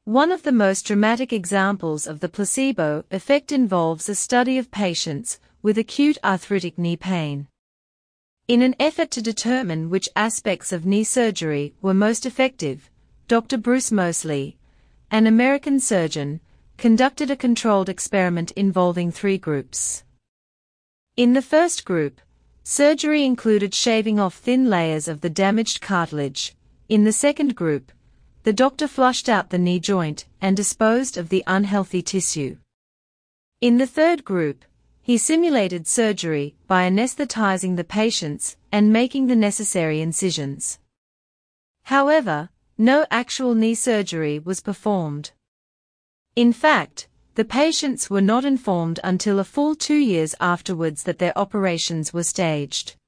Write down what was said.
One of the most dramatic examples of the placebo effect involves a study of patients with acute arthritic knee pain. In an effort to determine which aspects of knee surgery were most effective, Dr. Bruce Moseley, an American surgeon, conducted a controlled experiment involving 3 groups. In the first group, surgery included shaving off thin layers of the damaged cartilage. In the second group, the doctor flushed out the knee joint and disposed of the unhealthy tissue. In the third group, he simulated surgery by anesthetizing the patients and making the necessary incisions. However, no actual knee surgery was performed. In fact, the patients were not informed until a full 2 years afterwards that their operations were staged.